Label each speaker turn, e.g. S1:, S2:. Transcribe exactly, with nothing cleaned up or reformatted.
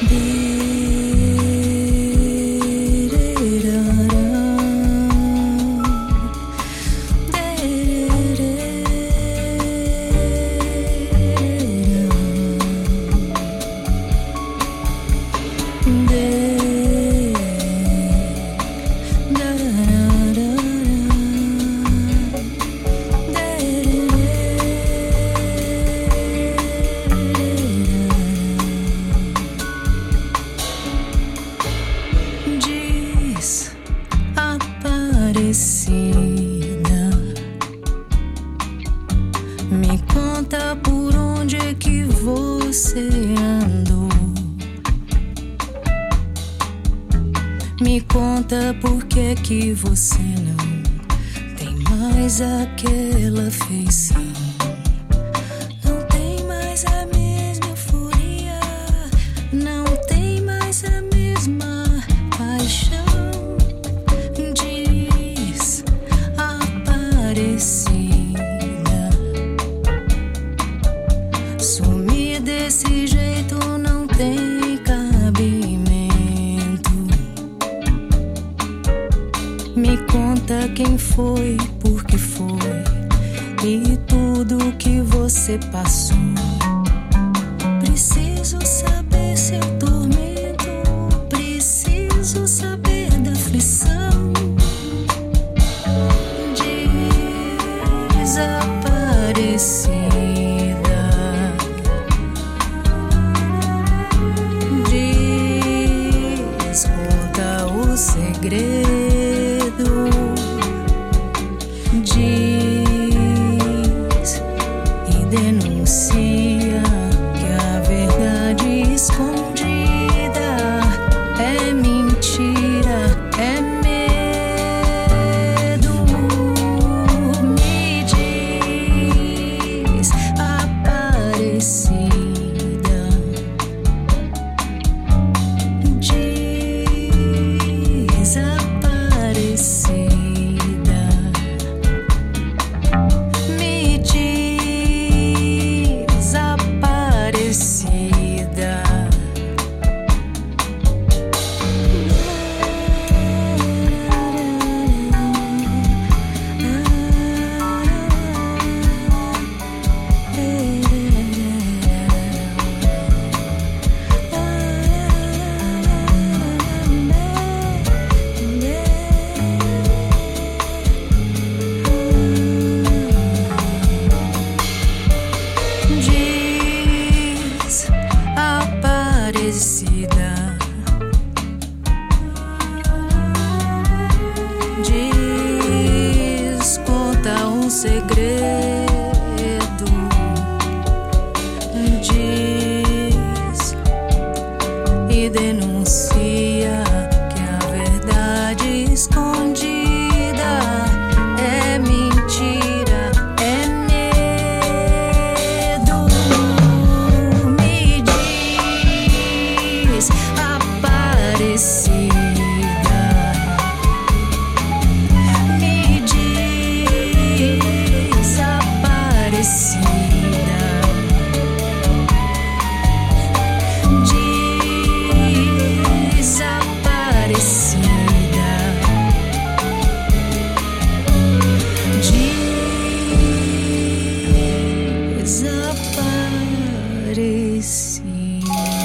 S1: Me conta por onde é que você andou. Me conta por que é que você não tem mais aquela feição. Não tem mais a mesma euforia, não tem mais a mesma paixão. Diz Aparecida, sumir desse jeito não tem cabimento. Me conta quem foi, por que foi e tudo que você passou. Preciso saber seu tormento, preciso saber da aflição. Desaparecida, diz, conta o segredo. Diz e denuncia que a verdade escondida é mentira, é medo. Me diz, Aparecida, diz, Aparecida. Diz, conta um segredo. Diz e denuncia que a verdade escondida é mentira, é medo. Me diz, Aparecida, me diz, Aparecida, diz, Aparecida, diz, Aparecida.